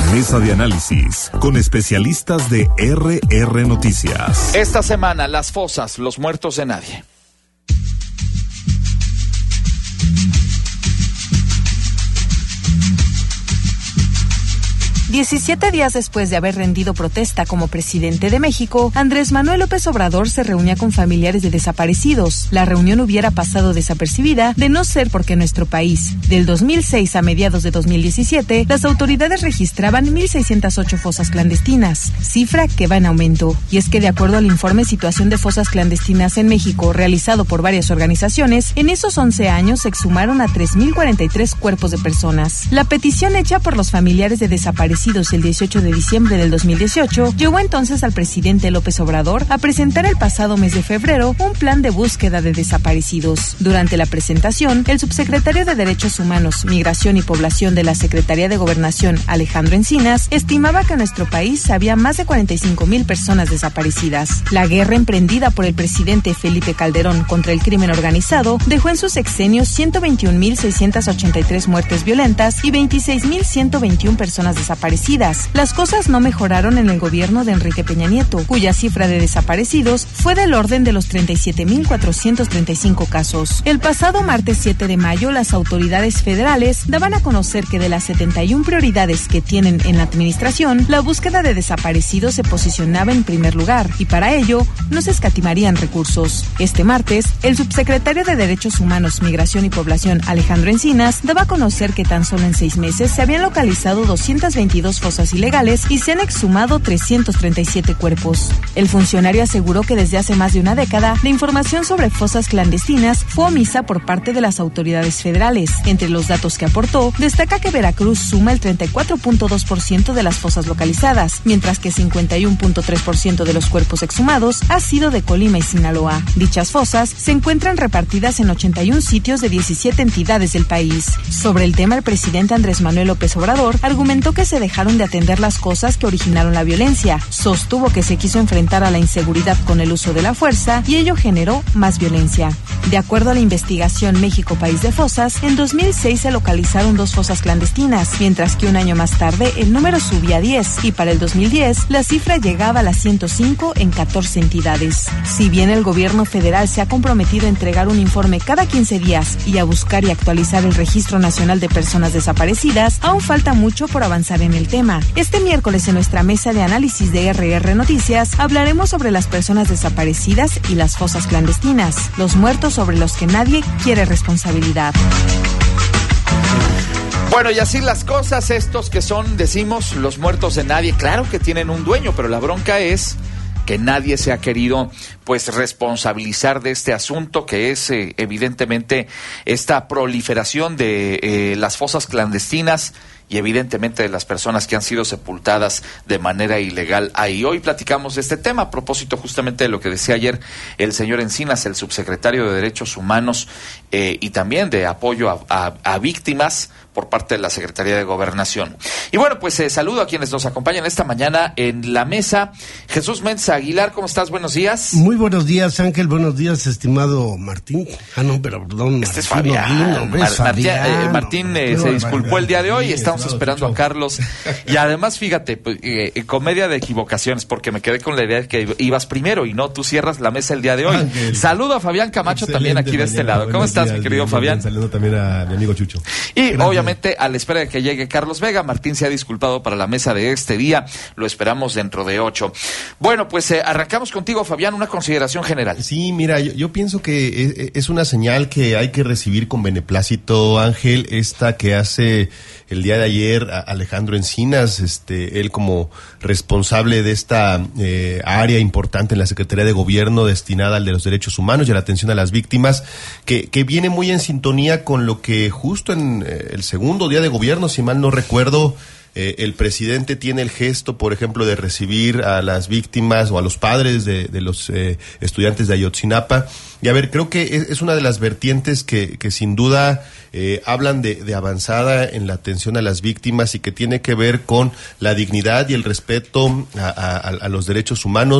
Mesa de análisis con especialistas de RR Noticias. Esta semana, las fosas, los muertos de nadie. $17 días después de haber rendido protesta como presidente de México, Andrés Manuel López Obrador se reunía con familiares de desaparecidos. La reunión hubiera pasado desapercibida de no ser porque nuestro país, del 2006 a mediados de 2017, las autoridades registraban 1,608 fosas clandestinas, cifra que va en aumento. Y es que de acuerdo al informe Situación de Fosas Clandestinas en México, realizado por varias organizaciones, en esos 11 años se exhumaron a 3,043 cuerpos de personas. La petición hecha por los familiares de desaparecidos el 18 de diciembre del 2018, llevó entonces al presidente López Obrador a presentar el pasado mes de febrero un plan de búsqueda de desaparecidos. Durante la presentación, el subsecretario de Derechos Humanos, Migración y Población de la Secretaría de Gobernación, Alejandro Encinas, estimaba que en nuestro país había más de 45,000 personas desaparecidas. La guerra emprendida por el presidente Felipe Calderón contra el crimen organizado dejó en su sexenio 121,683 muertes violentas y 26,121 personas desaparecidas. Las cosas no mejoraron en el gobierno de Enrique Peña Nieto, cuya cifra de desaparecidos fue del orden de los 37,435 casos. El pasado martes 7 de mayo, las autoridades federales daban a conocer que de las 71 prioridades que tienen en la administración, la búsqueda de desaparecidos se posicionaba en primer lugar y para ello no se escatimarían recursos. Este martes, el subsecretario de Derechos Humanos, Migración y Población, Alejandro Encinas, daba a conocer que tan solo en 6 meses se habían localizado 222 fosas ilegales y se han exhumado 337 cuerpos. El funcionario aseguró que desde hace más de una década la información sobre fosas clandestinas fue omisa por parte de las autoridades federales. Entre los datos que aportó, destaca que Veracruz suma el 34,2% de las fosas localizadas, mientras que 51,3% de los cuerpos exhumados ha sido de Colima y Sinaloa. Dichas fosas se encuentran repartidas en 81 sitios de 17 entidades del país. Sobre el tema, el presidente Andrés Manuel López Obrador argumentó que se dejaron de atender las cosas que originaron la violencia. Sostuvo que se quiso enfrentar a la inseguridad con el uso de la fuerza y ello generó más violencia. De acuerdo a la investigación México País de Fosas, en 2006 se localizaron 2 fosas clandestinas, mientras que un año más tarde el número subía a 10 y para el 2010 la cifra llegaba a las 105 en 14 entidades. Si bien el gobierno federal se ha comprometido a entregar un informe cada 15 días y a buscar y actualizar el Registro Nacional de Personas Desaparecidas, aún falta mucho por avanzar en el tema. Este miércoles en nuestra mesa de análisis de RR Noticias hablaremos sobre las personas desaparecidas y las fosas clandestinas, los muertos sobre los que nadie quiere responsabilidad. Bueno, y así las cosas, estos que son, decimos, los muertos de nadie, claro que tienen un dueño, pero la bronca es que nadie se ha querido pues responsabilizar de este asunto, que es evidentemente esta proliferación de las fosas clandestinas y evidentemente de las personas que han sido sepultadas de manera ilegal ahí. Hoy platicamos de este tema a propósito justamente de lo que decía ayer el señor Encinas, el subsecretario de Derechos Humanos y también de apoyo a víctimas por parte de la Secretaría de Gobernación. Y bueno, pues saludo a quienes nos acompañan esta mañana en la mesa. Jesús Méndez Aguilar, ¿cómo estás? Buenos días. Muy buenos días, Ángel. Buenos días, estimado Martín. Perdón. Este es Fabián. Martín se disculpó el día de hoy. Estamos esperando a Carlos. Y además, fíjate, comedia de equivocaciones, porque me quedé con la idea de que ibas primero y no, tú cierras la mesa el día de hoy. Ángel. Saludo a Fabián Camacho también aquí de este lado. ¿Cómo estás, mi querido Fabián? Saludo también a mi amigo Chucho. Y obviamente, a la espera de que llegue Carlos Vega, Martín se ha disculpado para la mesa de este día, lo esperamos dentro de 8. Bueno, pues arrancamos contigo, Fabián, una consideración general. Sí, mira, yo pienso que es una señal que hay que recibir con beneplácito, Ángel, esta que hace el día de ayer Alejandro Encinas, él como responsable de esta área importante en la Secretaría de Gobierno destinada al de los derechos humanos y a la atención a las víctimas, que viene muy en sintonía con lo que justo en el segundo día de gobierno, si mal no recuerdo, el presidente tiene el gesto, por ejemplo, de recibir a las víctimas o a los padres de los estudiantes de Ayotzinapa. Y a ver, creo que es una de las vertientes que sin duda hablan de avanzada en la atención a las víctimas y que tiene que ver con la dignidad y el respeto a los derechos humanos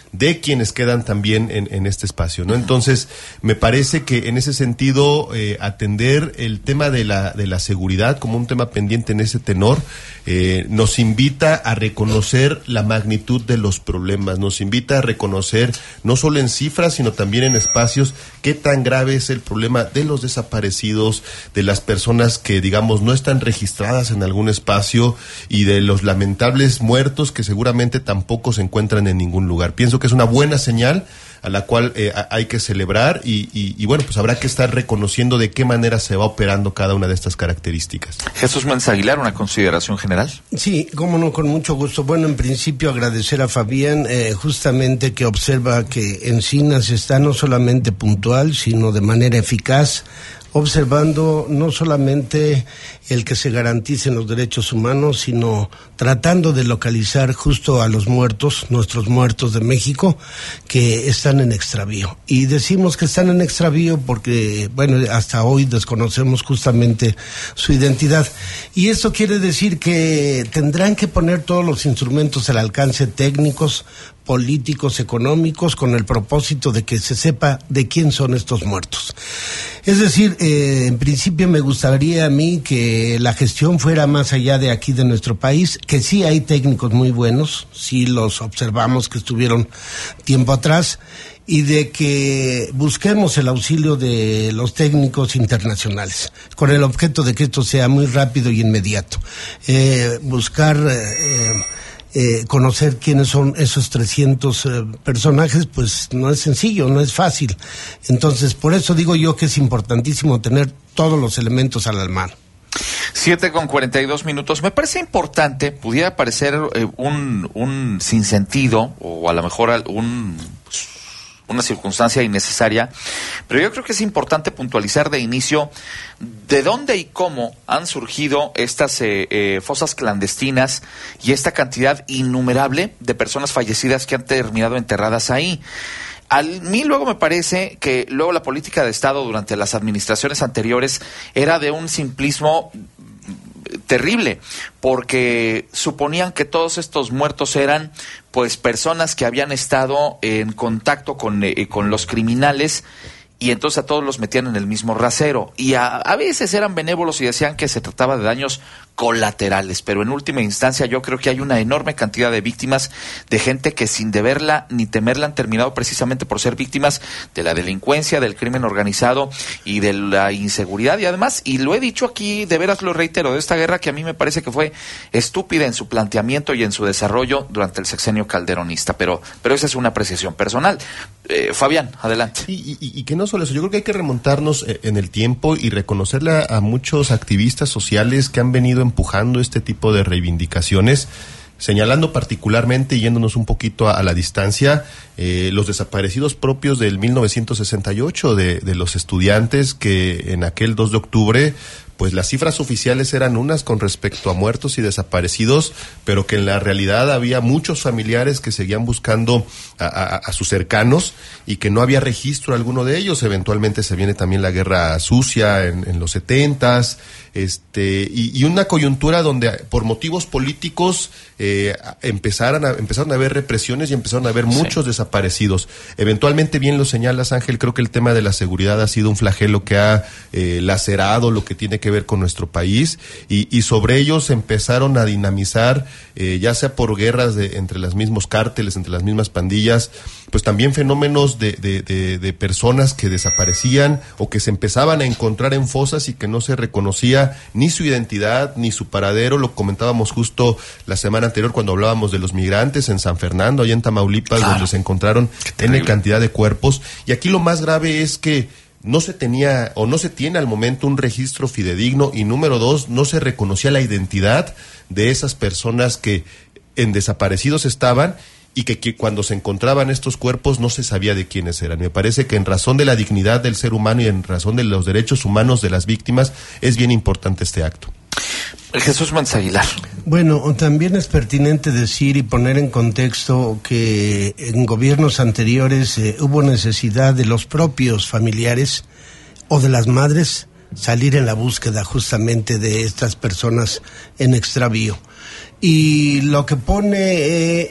de quienes quedan también en este espacio, ¿no? Entonces, me parece que en ese sentido, atender el tema de la seguridad como un tema pendiente en ese tenor, nos invita a reconocer la magnitud de los problemas, nos invita a reconocer, no solo en cifras, sino también en espacios, qué tan grave es el problema de los desaparecidos, de las personas que, digamos, no están registradas en algún espacio y de los lamentables muertos que seguramente tampoco se encuentran en ningún lugar. Pienso que es una buena señal a la cual hay que celebrar y bueno, pues habrá que estar reconociendo de qué manera se va operando cada una de estas características. Jesús Méndez Aguilar, ¿una consideración general? Sí, cómo no, con mucho gusto. Bueno, en principio agradecer a Fabián, justamente que observa que Encinas está no solamente puntual, sino de manera eficaz, observando no solamente el que se garanticen los derechos humanos, sino tratando de localizar justo a los muertos, nuestros muertos de México, que están en extravío. Y decimos que están en extravío porque, bueno, hasta hoy desconocemos justamente su identidad. Y esto quiere decir que tendrán que poner todos los instrumentos al alcance técnicos, políticos, económicos, con el propósito de que se sepa de quién son estos muertos. Es decir, en principio me gustaría a mí que la gestión fuera más allá de aquí de nuestro país, que sí hay técnicos muy buenos, sí los observamos que estuvieron tiempo atrás, y de que busquemos el auxilio de los técnicos internacionales, con el objeto de que esto sea muy rápido y inmediato. Buscar conocer quiénes son esos 300 personajes, pues no es sencillo, no es fácil. Entonces, por eso digo yo que es importantísimo tener todos los elementos a la mano. 7:42. Me parece importante, pudiera parecer un sinsentido, o a lo mejor una circunstancia innecesaria, pero yo creo que es importante puntualizar de inicio de dónde y cómo han surgido estas fosas clandestinas y esta cantidad innumerable de personas fallecidas que han terminado enterradas ahí. A mí luego me parece que luego la política de Estado durante las administraciones anteriores era de un simplismo terrible, porque suponían que todos estos muertos eran pues personas que habían estado en contacto con los criminales, y entonces a todos los metían en el mismo rasero, y a veces eran benévolos y decían que se trataba de daños colaterales, pero en última instancia yo creo que hay una enorme cantidad de víctimas, de gente que sin deberla ni temerla han terminado precisamente por ser víctimas de la delincuencia, del crimen organizado y de la inseguridad. Y además, y lo he dicho aquí, de veras lo reitero, de esta guerra que a mí me parece que fue estúpida en su planteamiento y en su desarrollo durante el sexenio calderonista, pero esa es una apreciación personal. Fabián, adelante. Y que no solo eso, yo creo que hay que remontarnos en el tiempo y reconocerle a muchos activistas sociales que han venido empujando este tipo de reivindicaciones, señalando particularmente y yéndonos un poquito a la distancia, los desaparecidos propios del 1968 de los estudiantes que en aquel 2 de octubre pues las cifras oficiales eran unas con respecto a muertos y desaparecidos, pero que en la realidad había muchos familiares que seguían buscando a sus cercanos y que no había registro alguno de ellos. Eventualmente se viene también la guerra sucia en los 70s, y una coyuntura donde por motivos políticos empezaron a haber represiones y empezaron a haber muchos desaparecidos. Eventualmente, bien lo señalas, Ángel, creo que el tema de la seguridad ha sido un flagelo que ha lacerado lo que tiene que ver con nuestro país, y sobre ellos empezaron a dinamizar, ya sea por guerras entre los mismos cárteles, entre las mismas pandillas, pues también fenómenos de personas que desaparecían o que se empezaban a encontrar en fosas y que no se reconocía ni su identidad ni su paradero. Lo comentábamos justo la semana anterior cuando hablábamos de los migrantes en San Fernando, allá en Tamaulipas, donde se encontraron N cantidad de cuerpos. Y aquí lo más grave es que no se tenía o no se tiene al momento un registro fidedigno, y número 2, no se reconocía la identidad de esas personas que en desaparecidos estaban, y que cuando se encontraban estos cuerpos no se sabía de quiénes eran. Me parece que en razón de la dignidad del ser humano y en razón de los derechos humanos de las víctimas es bien importante este acto. Jesús Méndez Aguilar. Bueno, también es pertinente decir y poner en contexto que en gobiernos anteriores hubo necesidad de los propios familiares o de las madres salir en la búsqueda justamente de estas personas en extravío. Y lo que pone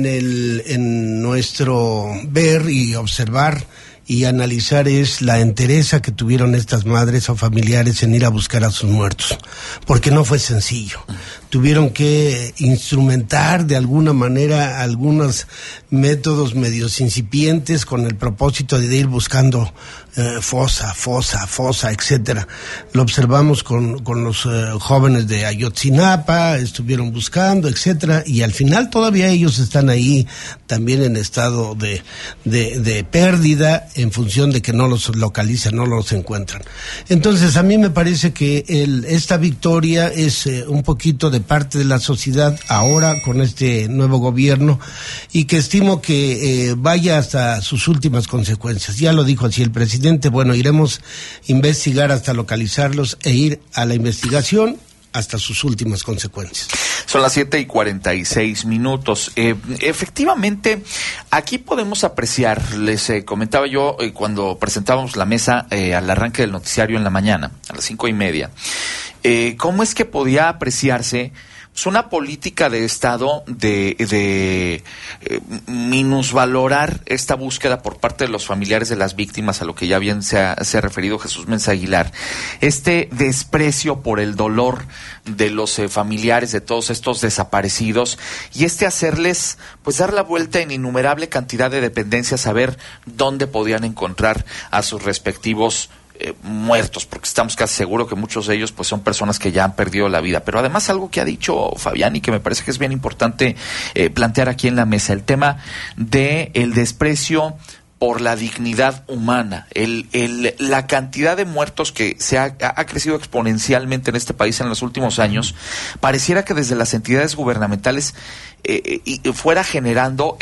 en nuestro ver y observar y analizar es la entereza que tuvieron estas madres o familiares en ir a buscar a sus muertos, porque no fue sencillo. Tuvieron que instrumentar de alguna manera algunos métodos medios incipientes con el propósito de ir buscando fosa, etcétera. Lo observamos con los jóvenes de Ayotzinapa, estuvieron buscando, etcétera, y al final todavía ellos están ahí también en estado de pérdida en función de que no los localizan, no los encuentran. Entonces a mí me parece que esta victoria es un poquito de parte de la sociedad ahora con este nuevo gobierno, y que estimo que vaya hasta sus últimas consecuencias. Ya lo dijo así el presidente. Bueno, iremos a investigar hasta localizarlos e ir a la investigación hasta sus últimas consecuencias. Son las 7:46. Efectivamente, aquí podemos apreciar, les comentaba yo cuando presentábamos la mesa al arranque del noticiario en la mañana, a las 5:30, cómo es que podía apreciarse una política de Estado de minusvalorar esta búsqueda por parte de los familiares de las víctimas, a lo que ya bien se ha referido Jesús Mensa Aguilar, este desprecio por el dolor de los familiares de todos estos desaparecidos, y hacerles pues dar la vuelta en innumerable cantidad de dependencias a ver dónde podían encontrar a sus respectivos muertos, porque estamos casi seguros que muchos de ellos pues son personas que ya han perdido la vida. Pero además algo que ha dicho Fabián y que me parece que es bien importante plantear aquí en la mesa, el tema de el desprecio por la dignidad humana, la cantidad de muertos que ha crecido exponencialmente en este país en los últimos años. Pareciera que desde las entidades gubernamentales fuera generando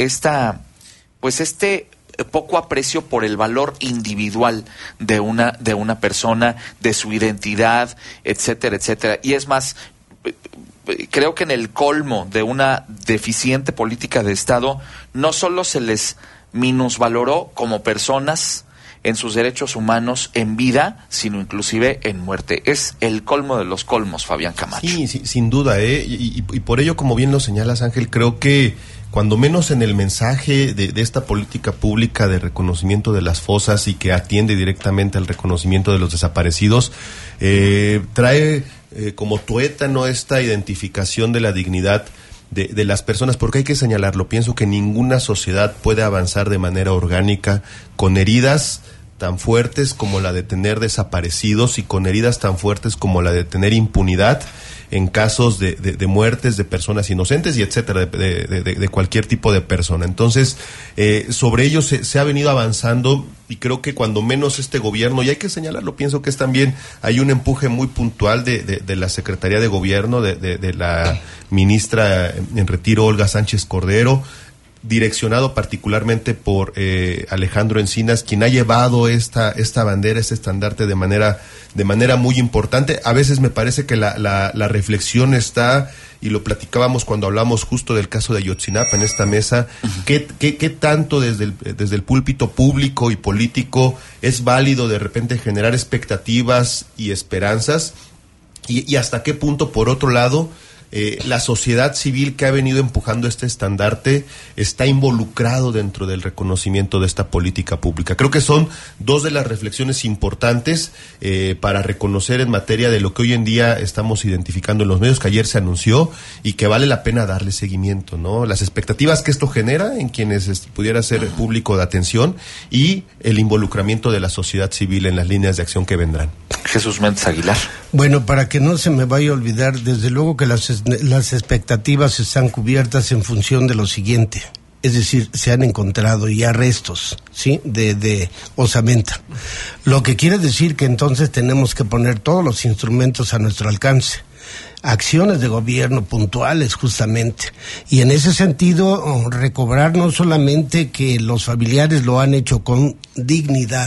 este poco aprecio por el valor individual de una persona, de su identidad, etcétera, etcétera. Y es más, creo que en el colmo de una deficiente política de Estado, no solo se les minusvaloró como personas en sus derechos humanos en vida, sino inclusive en muerte. Es el colmo de los colmos, Fabián Camacho. Sí, sin duda, y por ello, como bien lo señalas, Ángel, creo que cuando menos en el mensaje de esta política pública de reconocimiento de las fosas y que atiende directamente al reconocimiento de los desaparecidos, trae como tuétano esta identificación de la dignidad de las personas, porque hay que señalarlo. Pienso que ninguna sociedad puede avanzar de manera orgánica con heridas tan fuertes como la de tener desaparecidos y con heridas tan fuertes como la de tener impunidad en casos de muertes de personas inocentes y etcétera, de cualquier tipo de persona. Entonces, sobre ello se ha venido avanzando, y creo que cuando menos este gobierno, y hay que señalarlo, pienso que es también, hay un empuje muy puntual de la Secretaría de Gobierno, de la ministra en retiro, Olga Sánchez Cordero, direccionado particularmente por Alejandro Encinas, quien ha llevado esta bandera, este estandarte de manera muy importante. A veces me parece que la reflexión está, y lo platicábamos cuando hablamos justo del caso de Ayotzinapa en esta mesa, ¿qué tanto desde el púlpito público y político es válido de repente generar expectativas y esperanzas? Y hasta qué punto, por otro lado, la sociedad civil que ha venido empujando este estandarte está involucrado dentro del reconocimiento de esta política pública. Creo que son dos de las reflexiones importantes para reconocer en materia de lo que hoy en día estamos identificando en los medios, que ayer se anunció y que vale la pena darle seguimiento, ¿no? Las expectativas que esto genera en quienes pudiera ser público de atención y el involucramiento de la sociedad civil en las líneas de acción que vendrán. Jesús Mensa Aguilar. Bueno, para que no se me vaya a olvidar, desde luego que las expectativas están cubiertas en función de lo siguiente, es decir, se han encontrado ya restos, ¿sí?, de osamenta, lo que quiere decir que entonces tenemos que poner todos los instrumentos a nuestro alcance, acciones de gobierno puntuales justamente, y en ese sentido recobrar no solamente que los familiares lo han hecho con dignidad,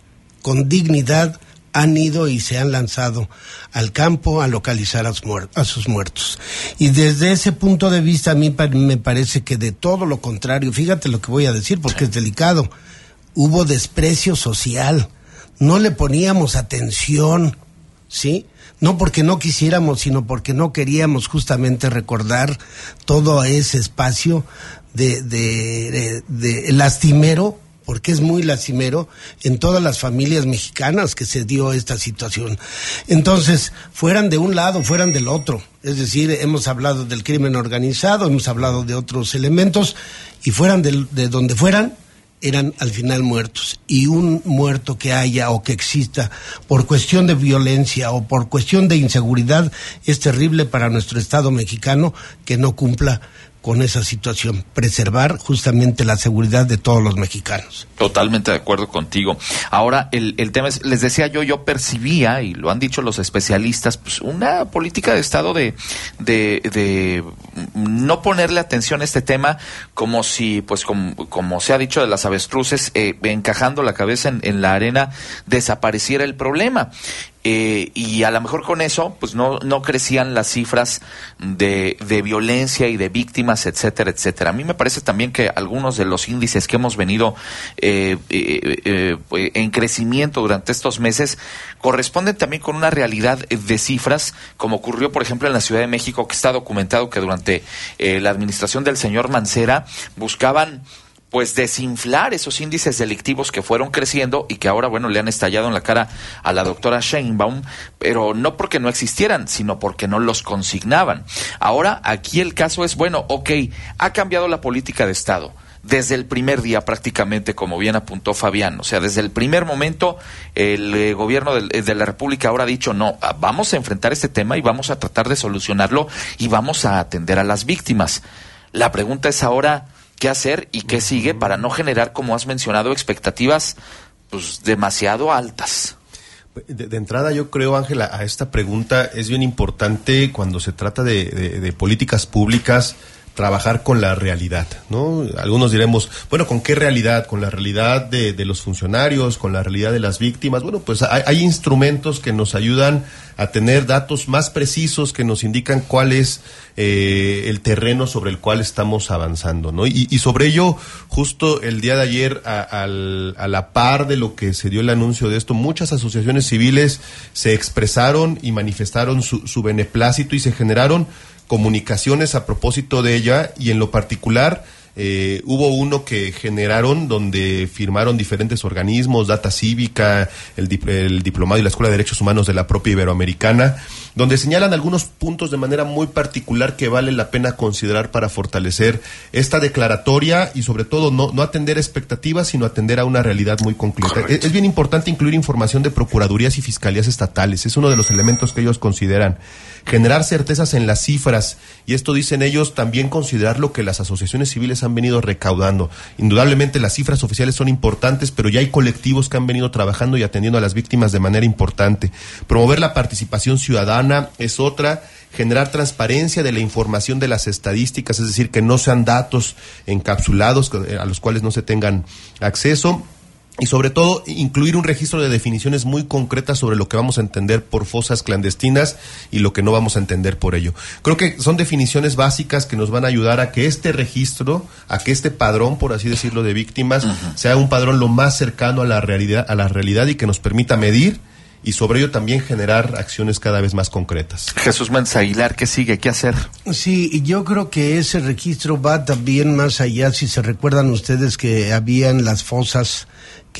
han ido y se han lanzado al campo a localizar a sus muertos. Y desde ese punto de vista a mí me parece que de todo lo contrario, fíjate lo que voy a decir porque es delicado, hubo desprecio social, no le poníamos atención, ¿sí? no porque no quisiéramos, sino porque no queríamos justamente recordar todo ese espacio de lastimero, porque es muy lastimero en todas las familias mexicanas que se dio esta situación. Entonces, fueran de un lado, fueran del otro, es decir, hemos hablado del crimen organizado, hemos hablado de otros elementos, y fueran de donde fueran, eran al final muertos. Y un muerto que haya o que exista por cuestión de violencia o por cuestión de inseguridad es terrible para nuestro Estado mexicano, que no cumpla con esa situación, preservar justamente la seguridad de todos los mexicanos. Totalmente de acuerdo contigo. Ahora, el tema es, les decía yo percibía, y lo han dicho los especialistas, pues una política de Estado de no ponerle atención a este tema, como si, pues como se ha dicho de las avestruces, encajando la cabeza en la arena, desapareciera el problema. Y a lo mejor con eso pues no crecían las cifras de violencia y de víctimas, etcétera, etcétera. A mí me parece también que algunos de los índices que hemos venido en crecimiento durante estos meses corresponden también con una realidad de cifras, como ocurrió por ejemplo en la Ciudad de México, que está documentado que durante la administración del señor Mancera buscaban pues desinflar esos índices delictivos que fueron creciendo y que ahora, bueno, le han estallado en la cara a la doctora Sheinbaum, pero no porque no existieran, sino porque no los consignaban. Ahora, aquí el caso es, bueno, ha cambiado la política de Estado. Desde el primer día prácticamente, como bien apuntó Fabián, o sea, desde el primer momento el gobierno de la República ahora ha dicho, no, vamos a enfrentar este tema y vamos a tratar de solucionarlo y vamos a atender a las víctimas. La pregunta es ahora, ¿qué hacer y qué sigue para no generar, como has mencionado, expectativas pues demasiado altas? De entrada, yo creo, Ángela, a esta pregunta es bien importante cuando se trata de políticas públicas, trabajar con la realidad, ¿no? Algunos diremos, bueno, ¿con qué realidad? ¿Con la realidad de los funcionarios? ¿Con la realidad de las víctimas? Bueno, pues hay instrumentos que nos ayudan a tener datos más precisos que nos indican cuál es el terreno sobre el cual estamos avanzando, ¿no? Y sobre ello, justo el día de ayer, a la par de lo que se dio el anuncio de esto, muchas asociaciones civiles se expresaron y manifestaron su beneplácito y se generaron comunicaciones a propósito de ella, y en lo particular hubo uno que generaron donde firmaron diferentes organismos, Data Cívica, el Diplomado y la Escuela de Derechos Humanos de la propia Iberoamericana, donde señalan algunos puntos de manera muy particular que vale la pena considerar para fortalecer esta declaratoria y sobre todo no atender expectativas, sino atender a una realidad muy concreta. Es bien importante incluir información de procuradurías y fiscalías estatales, es uno de los elementos que ellos consideran. Generar certezas en las cifras, y esto dicen ellos, también considerar lo que las asociaciones civiles han venido recaudando. Indudablemente las cifras oficiales son importantes, pero ya hay colectivos que han venido trabajando y atendiendo a las víctimas de manera importante. Promover la participación ciudadana es otra. Generar transparencia de la información de las estadísticas, es decir, que no sean datos encapsulados a los cuales no se tengan acceso. Y sobre todo, incluir un registro de definiciones muy concretas sobre lo que vamos a entender por fosas clandestinas y lo que no vamos a entender por ello. Creo que son definiciones básicas que nos van a ayudar a que este registro, a que este padrón, por así decirlo, de víctimas, sea un padrón lo más cercano a la realidad y que nos permita medir y sobre ello también generar acciones cada vez más concretas. Jesús Méndez Aguilar, ¿qué sigue? ¿Qué hacer? Sí, yo creo que ese registro va también más allá. Si se recuerdan ustedes que habían las fosas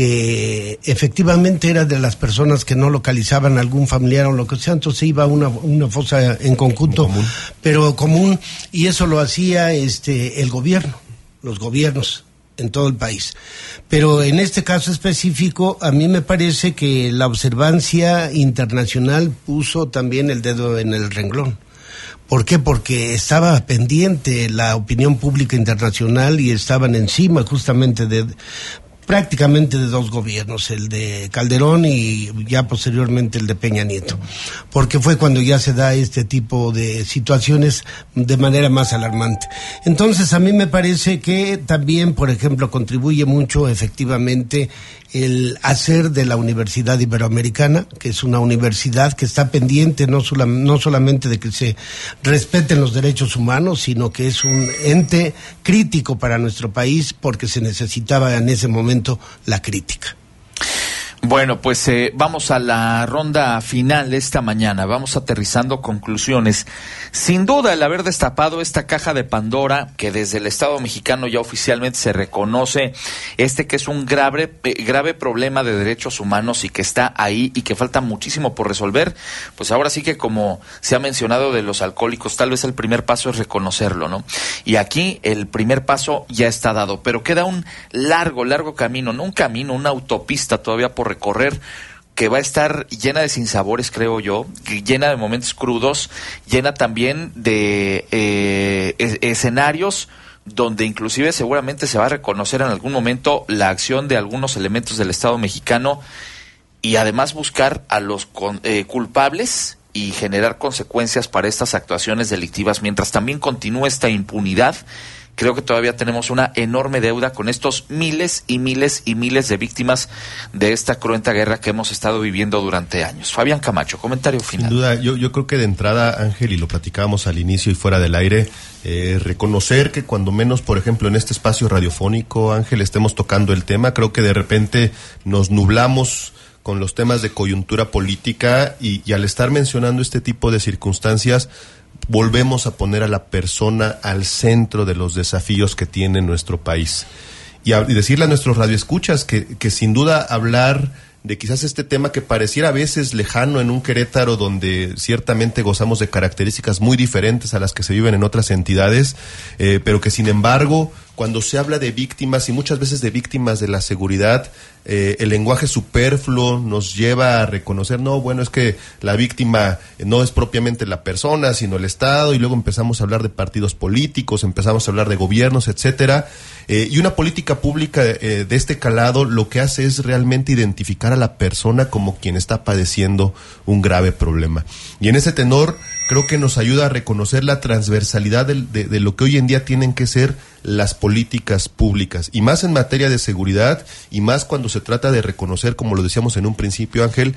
que efectivamente era de las personas que no localizaban algún familiar o lo que sea, entonces iba a una fosa en conjunto, pero común, y eso lo hacía el gobierno, los gobiernos en todo el país. Pero en este caso específico, a mí me parece que la observancia internacional puso también el dedo en el renglón. ¿Por qué? Porque estaba pendiente la opinión pública internacional y estaban encima justamente prácticamente de dos gobiernos, el de Calderón y ya posteriormente el de Peña Nieto, porque fue cuando ya se da este tipo de situaciones de manera más alarmante. Entonces a mí me parece que también, por ejemplo, contribuye mucho efectivamente el hacer de la Universidad Iberoamericana, que es una universidad que está pendiente no solamente de que se respeten los derechos humanos, sino que es un ente crítico para nuestro país, porque se necesitaba en ese momento la crítica. Bueno, pues vamos a la ronda final esta mañana, vamos aterrizando conclusiones. Sin duda, el haber destapado esta caja de Pandora, que desde el Estado mexicano ya oficialmente se reconoce que es un grave problema de derechos humanos y que está ahí y que falta muchísimo por resolver, pues ahora sí que, como se ha mencionado de los alcohólicos, tal vez el primer paso es reconocerlo, ¿no? Y aquí el primer paso ya está dado, pero queda un largo camino, no un camino, una autopista todavía por recorrer, que va a estar llena de sinsabores, creo yo, llena de momentos crudos, llena también de escenarios donde inclusive seguramente se va a reconocer en algún momento la acción de algunos elementos del Estado mexicano y además buscar a los culpables y generar consecuencias para estas actuaciones delictivas, mientras también continúe esta impunidad. Creo que todavía tenemos una enorme deuda con estos miles y miles y miles de víctimas de esta cruenta guerra que hemos estado viviendo durante años. Fabián Camacho, comentario final. Sin duda, yo creo que de entrada, Ángel, y lo platicábamos al inicio y fuera del aire, reconocer que cuando menos, por ejemplo, en este espacio radiofónico, Ángel, estemos tocando el tema, creo que de repente nos nublamos con los temas de coyuntura política y al estar mencionando este tipo de circunstancias, volvemos a poner a la persona al centro de los desafíos que tiene nuestro país. Y decirle a nuestros radioescuchas que sin duda hablar de quizás este tema que pareciera a veces lejano en un Querétaro donde ciertamente gozamos de características muy diferentes a las que se viven en otras entidades, pero que sin embargo, cuando se habla de víctimas y muchas veces de víctimas de la seguridad, el lenguaje superfluo nos lleva a reconocer, no, bueno, es que la víctima no es propiamente la persona, sino el Estado, y luego empezamos a hablar de partidos políticos, empezamos a hablar de gobiernos, etcétera. Y una política pública de este calado lo que hace es realmente identificar a la persona como quien está padeciendo un grave problema. Y en ese tenor creo que nos ayuda a reconocer la transversalidad de lo que hoy en día tienen que ser las políticas públicas, y más en materia de seguridad, y más cuando se trata de reconocer, como lo decíamos en un principio, Ángel,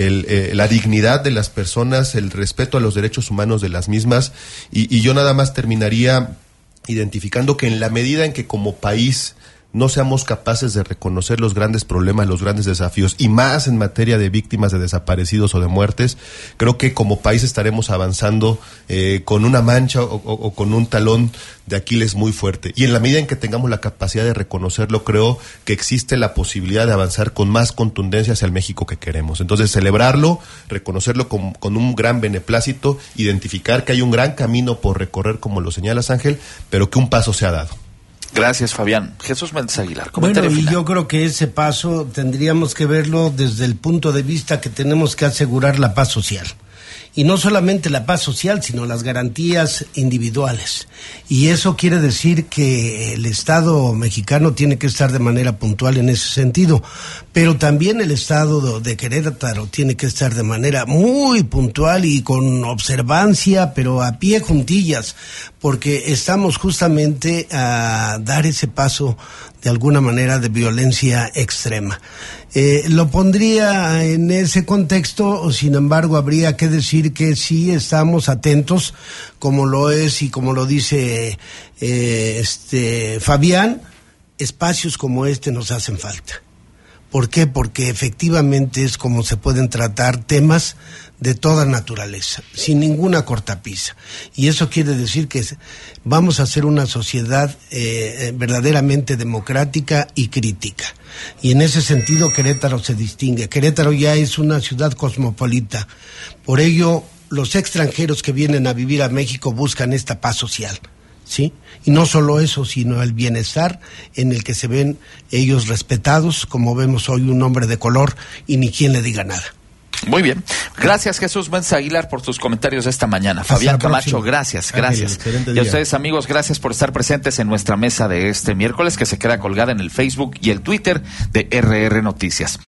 la dignidad de las personas, el respeto a los derechos humanos de las mismas, y yo nada más terminaría identificando que en la medida en que como país no seamos capaces de reconocer los grandes problemas, los grandes desafíos, y más en materia de víctimas de desaparecidos o de muertes, creo que como país estaremos avanzando con una mancha o con un talón de Aquiles muy fuerte. Y en la medida en que tengamos la capacidad de reconocerlo, creo que existe la posibilidad de avanzar con más contundencia hacia el México que queremos. Entonces, celebrarlo, reconocerlo con un gran beneplácito, identificar que hay un gran camino por recorrer, como lo señalas, Ángel, pero que un paso se ha dado. Gracias, Fabián. Jesús Méndez Aguilar, comentario final. Y yo creo que ese paso tendríamos que verlo desde el punto de vista que tenemos que asegurar la paz social. Y no solamente la paz social, sino las garantías individuales. Y eso quiere decir que el Estado mexicano tiene que estar de manera puntual en ese sentido. Pero también el Estado de Querétaro tiene que estar de manera muy puntual y con observancia, pero a pie juntillas, porque estamos justamente a dar ese paso de alguna manera de violencia extrema. Lo pondría en ese contexto, sin embargo, habría que decir que sí estamos atentos, como lo es y como lo dice Fabián, espacios como este nos hacen falta. ¿Por qué? Porque efectivamente es como se pueden tratar temas de toda naturaleza, sin ninguna cortapisa. Y eso quiere decir que vamos a ser una sociedad verdaderamente democrática y crítica. Y en ese sentido Querétaro se distingue. Querétaro ya es una ciudad cosmopolita. Por ello, los extranjeros que vienen a vivir a México buscan esta paz social, ¿sí? Y no solo eso, sino el bienestar en el que se ven ellos respetados, como vemos hoy un hombre de color y ni quien le diga nada. Muy bien. Gracias, Jesús Méndez Aguilar, por tus comentarios esta mañana. Fabián Camacho, gracias. Y a ustedes, amigos, gracias por estar presentes en nuestra mesa de este miércoles, que se queda colgada en el Facebook y el Twitter de RR Noticias.